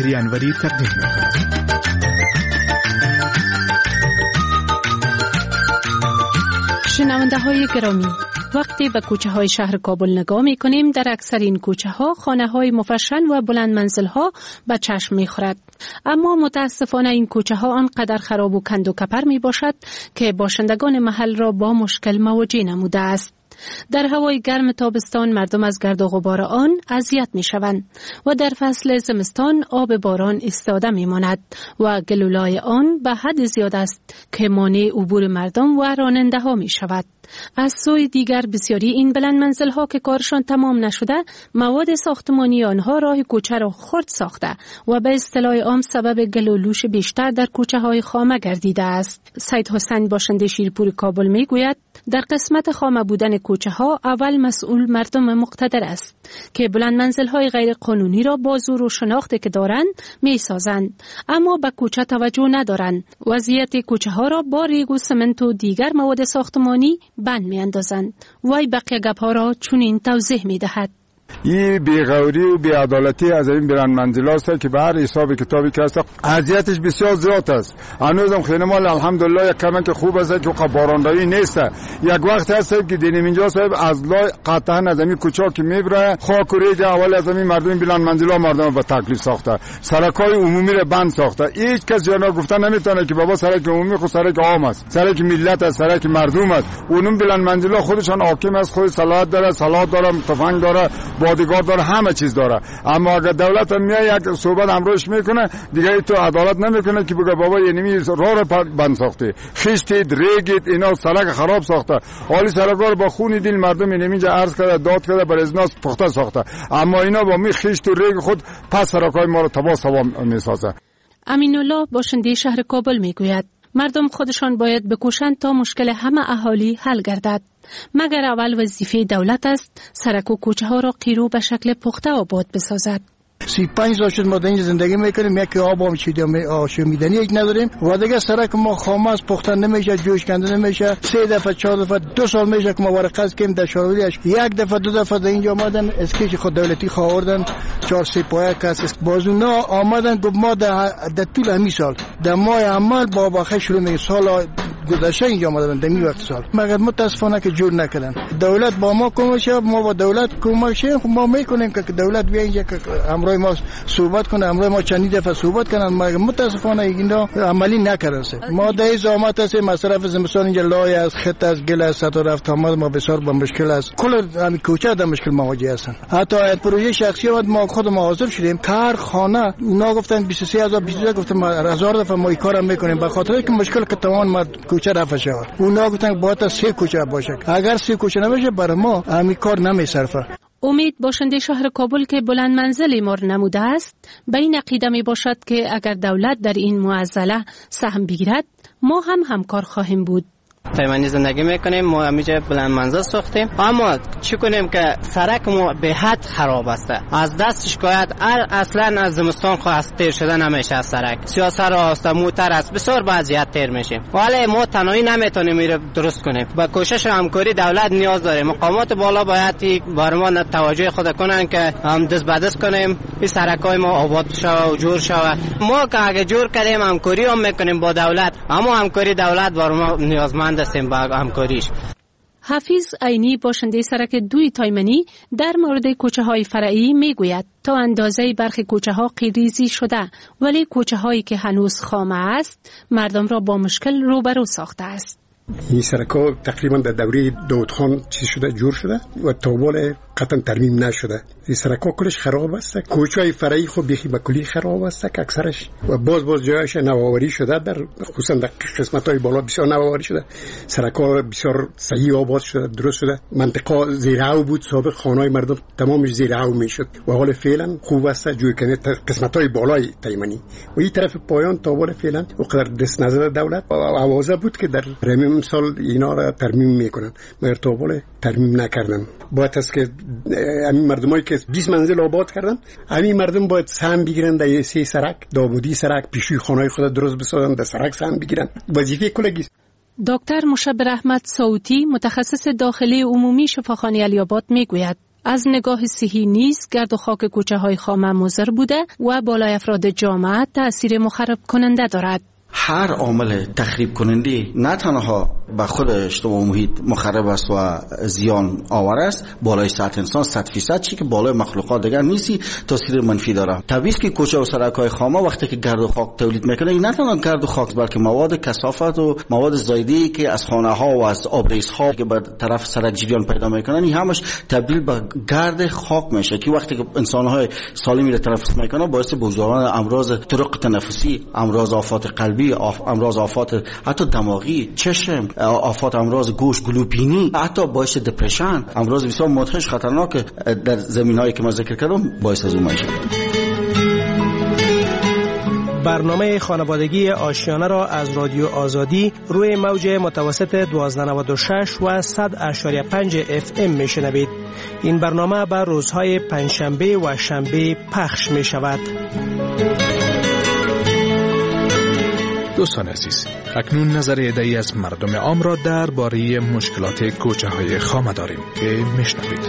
طاهری انوری تقدیم می‌کند. شنونده های گرامی، وقتی به کوچه های شهر کابل نگاه می کنیم، در اکثر این کوچه ها خانه های مفشن و بلند منزل ها به چشم می خورد. اما متاسفانه این کوچه ها آنقدر خراب و کند و کپر می باشد که باشندگان محل را با مشکل مواجه نموده است. در هوای گرم تابستان مردم از گرد و غبار آن اذیت می شوند و در فصل زمستان آب باران ایستاده می ماند و گلولای آن به حد زیاد است که مانع عبور مردم و راننده ها می شود. از سوی دیگر بسیاری این بلند منزل ها که کارشان تمام نشده، مواد ساختمانی آنها راه کوچه را خرد ساخته و به اصطلاح عام سبب گل و لوش بیشتر در کوچه های خامه گردیده است. سید حسین باشنده شیرپور کابل می گوید در قسمت خامه بودن کوچه ها اول مسئول مردم مقتدر است که بلند منزل های غیر قانونی را با زور و شناختی که دارند می سازند، اما به کوچه توجه ندارند. وضعیت کوچه ها را با ریگ و سمنت و دیگر مواد ساختمانی بند می اندازند. وای بقیه گپ ها را چنین توضیح می دهد. این بی‌غوری و بی‌عدالتی از این بلند منزل است که به هر حساب کتابی که است اذیتش بسیار زیاد است. هنوزم خیلی الحمدلله یک کمی که خوب است که بارندگی نیست. یک وقت هست که دینیم اینجا صاحب از لای قطعا از این کوچه که میبره خاک و ریگ اول از این مردم بلند منزلا مردم به تکلیف ساخته، سرکای عمومی را بند ساخته. هیچ کس جانا گفتن نمیتونه که بابا سرک عمومی خود سرک عام است، سرک ملت است، سرک مردم است. اونم بلند منزلا خودشان حاکم است، خود صلاحیت داره، سلاح داره، تفنگ داره، بادیگارد داره، همه چیز داره. اما اگر دولت میاد یک صحبت امروش میکنه دیگه تو عدالت نمیکنه که بگه بابا یعنی راه رو بند ساخته، خشتید ریگید اینا سرک خراب ساخته، حالی سرکار با خون دل مردم اینجا عرض کرده داد کرده بر ازناس پخته ساخته، اما اینا با می خشت و ریگ خود پس سرکای ما رو تباه سوام میسازه. امین الله باشنده شهر کابل میگوید مردم خودشان باید بکوشند تا مشکل همه اهالی حل گردد، مگر اول وظیفه دولت است سرک و کوچه ها را قیرو به شکل پخته آباد بسازد. 35 سال شد ما در اینجا زندگی میکنیم، یک آب هم آشامیدنی یک نداریم و دیگه سرک ما خامه است، پخته نمیشه، جوش کنده نمیشه. 3 دفعه 4 دفعه 2 سال میشه که ما ورقه کردیم در شاروریش، یک دفعه 2 دفعه در اینجا آمدن اسکیچ خود دولتی خواردن 4 پایه کس بازونا آمدن گفت ما در طول همین سال در ماه عمل با بخیر شروع می سال گذشته اینجا آمدن در این وقت سال، مگر متاسفانه که جور نکردن. دولت با ما کمک شه، ما با دولت کمک شه، ما میکنیم که دولت بیا اینجا که امروز ما صحبت کنه، امروز ما چند دفعه صحبت کنن، مگر متاسفانه اینا عملی نکردن. ما در زحمت است، مصرف زمستان اینجا لای از خط از گل از سطح رفت آمد ما بسیار با مشکل است، کل همین کوچه در مشکل مواجه هستن. حتی پروژه شخصی ما خود ما حاضر شدیم کارخانه اونا گفتن 23000 22000 گفتم 1000 دفعه ما این کارو میکنیم به خاطر اینکه مشکل که تمام ما کوچه رفت شد. اونا گفتن باید 3 کوچه باشه، اگر 3 کوچه نباشه برای ما همین کار نمیصرفه. امید باشنده شهر کابل که بلند منزل ما نموده است به این عقیده می باشد که اگر دولت در این معضله سهم بگیرد ما هم همکار خواهیم بود. تایمانی زندگی میکنیم، ما همیشه بلند منزل ساختیم، اما چی کنیم که سرک ما به حد خراب است. از دست شکایت اصلا از زمستان خواست تیر شده نمیشه، از سرک سیاست راست موتر است بسیار بعضیات تیر میشیم، ولی ما تنهایی نمیتونیم میره درست کنیم. با کوشش و همکاری دولت نیاز داریم، مقامات بالا باید بر ما توجه خود کنن که هم دست به دست کنیم این سرکای ما آباد شود و جور شود. ما که اگه جور کردیم همکاری هم میکنیم با دولت، اما همکاری دولت بر ما نیازمند هستیم با همکاریش. حفیظ عینی باشنده سرک 2 تایمنی در مورد کوچه های فرعی میگوید تا اندازه برخی کوچه ها قیریزی شده، ولی کوچه هایی که هنوز خامه است مردم را با مشکل روبرو ساخته است. این سرک‌ها تقریبا در دوره داود خان چیز شده، جور شده و تا قطعا ترمیم نشده. این سرک‌ها کلش خراب است، کوچه‌های فرعی خود بیخی به کلی خراب است که اکثرش و باز جایش نوآوری شده، در خصوصا در قسمت‌های بالا بسیار نوآوری شده. سرک‌ها بسیار صحیح آباد شده، درست شده. منطقه زیرعو بود، سابق خانه‌های مردم تمامش زیرعو میشد و حال فعلا خوب است جوی کنه قسمت‌های بالای تایمنی و این طرف پایان تا حال فعلا وقدر دست نظر دولت آوازه بود که در رمیم سال اینا را ترمیم میکنن، مگر تا حال ترمیم نکردن. باید است که همین مردمایی که 20 منزل آباد کردن، همین مردم باید سهم بگیرن در 3 سرک، داوودی سرک، پیشوی خانه‌های خود درست بسازن، در سرک سهم بگیرن. وظیفه کلگی. دکتر مشبر احمد صوتی متخصص داخلی عمومی شفاخانه علی‌آباد میگوید از نگاه صحی نیز گرد و خاک کوچه‌های خامه مضر بوده و بالای افراد جامعه تأثیر مخرب کننده دارد. هر عامل تخریب کننده نه تنها به خود اجتماع محیط مخرب است و زیان آور است، بالای سطح انسان 100% چی که بالای مخلوقات دیگر نیستی تاثیر منفی داره. طبیعی است که کوچه و سرک‌های خامه وقتی که گرد و خاک تولید میکنه، نه تنها گرد و خاک بلکه مواد کثافت و مواد زایده‌ای که از خانه‌ها و از آبریزها که به طرف سرک جریان پیدا میکنن، این همش تبدیل به گرد خاک میشه که وقتی که انسان‌های سالمی را تنفس میکنن باعث بزرگان امراض طرق تنفسی، امراض آفات قلبی، امراض آفات حتی دماغی، چشم، آفات امراض گوش، گلوبینی، حتی باعث دپرشن، امراض بسیار مدهش خطرناک در زمینهایی که من ذکر کردم باعث از اون میشه. برنامه خانوادگی آشیانه را از رادیو آزادی روی موج متوسط 1296 و 100.5 FM میشنوید. این برنامه بر روزهای پنجشنبه و شنبه پخش می شود. دوستان عزیز، اکنون نظر عده‌ای از مردم عام را درباره مشکلات کوچه‌های خامه داریم که میشنوید.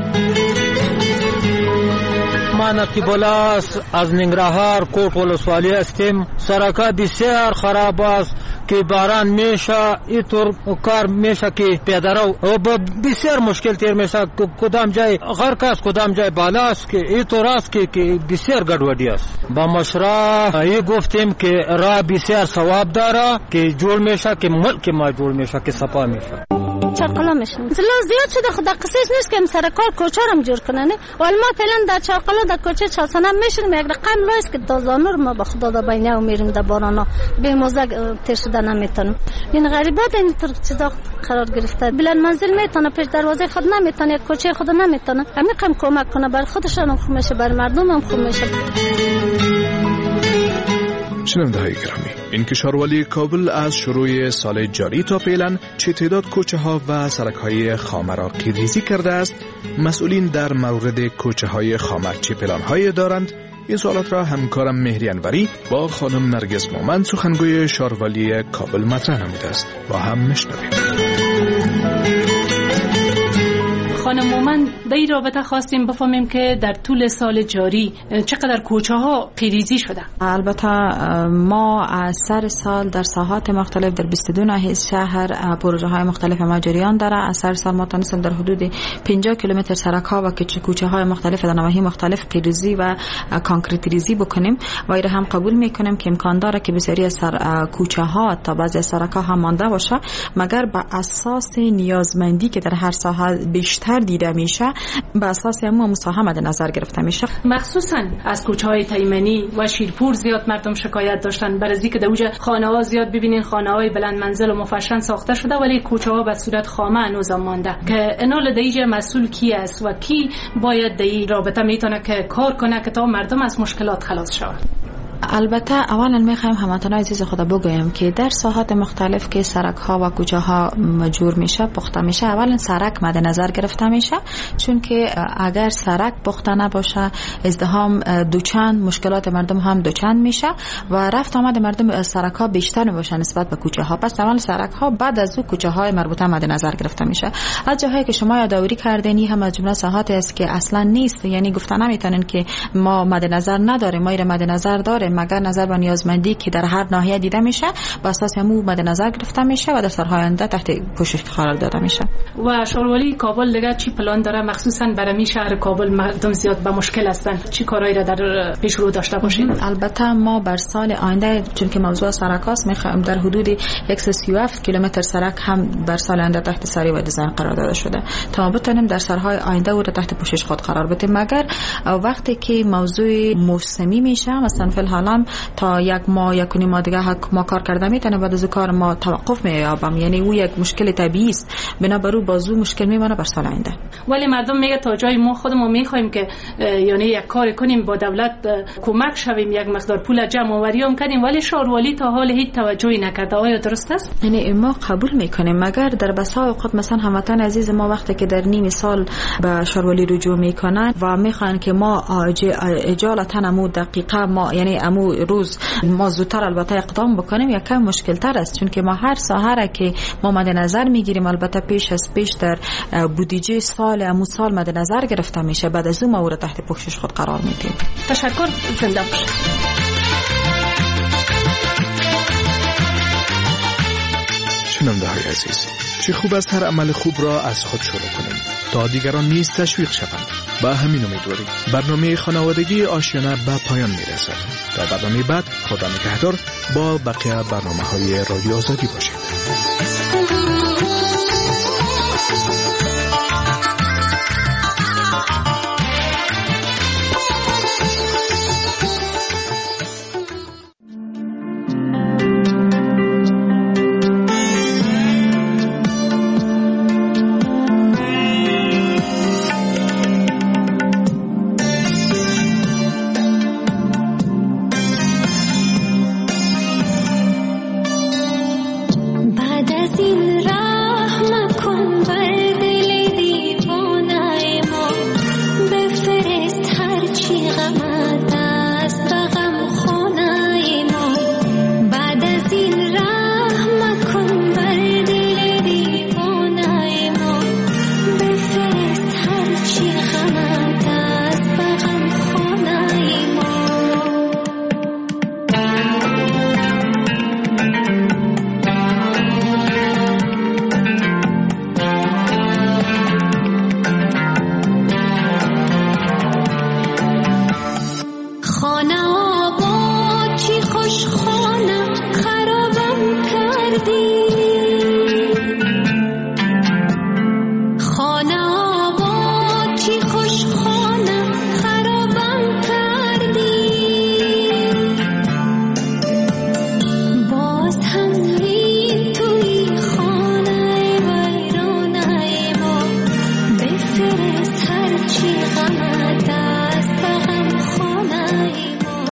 ما نقیب الله از ننگرهار کوٹ ولسوالی هستیم. سرک‌ها بسیار خراب است که باران میشه، اینطور کار میشه که پیاده‌رو بسیار مشکل تیر میشه. کدام جای غرق است، کدام جای بالا است که اینطور است که بسیار گډوډی است. با مشرا ای گفتیم که راه بسیار ثواب داره که جوړ میشه، که ملک ما جوړ میشه، که صفا میشه. چارقلا میشن زیاد شده. خدا قصیش نیست که سرکار کوچه رم جور کنن. ولی ما فعلا در چارقلا در کوچه چاسانه میشیم. یک رقم لایست که دازانور ما به خدا در بینه و میریم در بارانا به موزه تیر شده نمیتونم. این غریبات اینطور چیزا قرار گرفته. بلند منزل میتونه، پیش دروازه خود نمیتونه، کوچه خود نمیتونه. همین کم کمک کنه بر خودش هم خوب میشه، بر مردم هم خوب میشه. شنونده‌های گرامی، این کشوروالی کابل از شروع سال جاری تا فعلا چه تعداد کوچه ها و سرک های خامه را قیدریزی کرده است؟ مسئولین در مورد کوچه های خامه چه پلان هایی دارند؟ این سوالات را همکارم مهری انوری با خانم نرگس مومند سخنگوی شاروالی کابل مطرح نموده است. با هم میشنویم. خانم مومند، در این رابطه خواستیم بفهمیم که در طول سال جاری چقدر کوچه ها قیریزی شده. البته ما از سر سال در ساحات مختلف در 22 ناحیه شهر پروژه های مختلف ما جریان داره. از سر سال ما تونستیم در حدود 50 کیلومتر سرک ها و کوچه های مختلف در نواحی مختلف قیریزی و کانکریت ریزی بکنیم و این هم قبول میکنیم که امکان داره که بسیاری از کوچه ها تا بعضی سرک ها هم مانده باشه، مگر به اساس نیازمندی که در هر ساحه بیشتر دیده میشه به اساس همون مساهمه در نظر گرفته میشه. مخصوصا از کوچه‌های تیمنی و شیرپور زیاد مردم شکایت داشتن بر از اینکه در اونجا خانه‌ها زیاد ببینین خانه‌های بلند منزل و مفشن ساخته شده ولی کوچه‌ها به صورت خامه هنوز مانده. که انال دیجه مسئول کی است و کی باید در این رابطه میتونه که کار کنه که تا مردم از مشکلات خلاص شوند؟ البته اولا میخوایم هموطنان عزیز خدا بگویم که در ساحات مختلف که سرک ها و کوچه ها جور میشه، پخته میشه، اولا سرک مد نظر گرفته میشه، چون که اگر سرک پخته نباشه ازدحام دوچند، مشکلات مردم هم دوچند میشه و رفت آمد مردم سرک ها بیشتر میباشه نسبت به کوچه ها. پس اول سرک ها بعد از او کوچه های مربوطه مد نظر گرفته میشه. از جاهایی که شما یادآوری کردین هم از جمله ساحاتی است که اصلا نیست، یعنی گفته نمیتونن که ما مد نظر نداریم، ما این مد نظر داریم، مگر نظر به نیازمندی که در هر ناحیه دیده میشه با اساس همو مد نظر گرفته میشه و در سالهای آینده تحت پوشش قرار داده میشه. و شاروالی کابل دیگه چی پلان داره، مخصوصا برای شهر کابل مردم زیاد به مشکل هستن، چی کارهایی را در پیش رو داشته باشین؟ البته ما بر سال آینده چون که موضوع سرک است میخوایم در حدود 137 کیلومتر سرک هم بر سال آینده تحت سری و دیزاین قرار داده شده تا بتونیم در سالهای آینده او را تحت پوشش خود قرار بدیم. مگر وقتی که موضوع موسمی میشه، مثلا فی الحال تا یک ماه یک ماه دیگه ما کار کرده میتونه بعد از کار ما توقف مییابم، یعنی او یک مشکل طبیعی است، بنابراین بازو مشکل میمونه بر سال آینده. ولی مردم میگه تا جای ما خودمون میخوایم که یعنی یک کار کنیم با دولت کمک شویم، یک مقدار پول جمع آوری کنیم، ولی شاروالی تا حال هیچ توجهی نکرده. آیا درست است؟ یعنی ما قبول میکنیم، مگر در بسا اوقات مثلا هموطن عزیز ما وقتی که در نیم سال به شاروالی رجوع میکنن و میخوان که ما اجالتا امو دقیقه ما یعنی امو روز ما زودتر البته اقدام بکنیم، یک کم مشکل تر است، چون که ما هر ساحه را که ما مد نظر میگیریم البته پیش در بودجه سال امو سال مد نظر گرفته میشه، بعد از اون مورد تحت پوشش خود قرار میدیم. تشکر، زنده باشید. شنونده های عزیز، چه خوب است هر عمل خوب را از خود شروع کنیم تا دیگران نیز تشویق شوند. با همین امیدواری برنامه خانوادگی آشیانه به پایان میرسد. تا برنامه بعد، خدا نگهدار. با بقیه برنامه‌های رادیو آزادی باشید. خانه آباد چی خوش خانه خرابم کردی